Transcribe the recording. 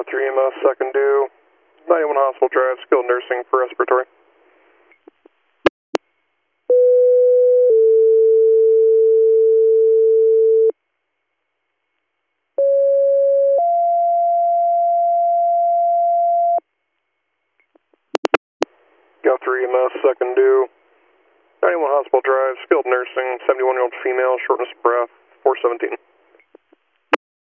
3 EMS, second due. 91 Hospital Drive, skilled nursing for respiratory. Go 3 EMS, second due. 91 Hospital Drive, skilled nursing, 71-year-old female, shortness of breath, 417.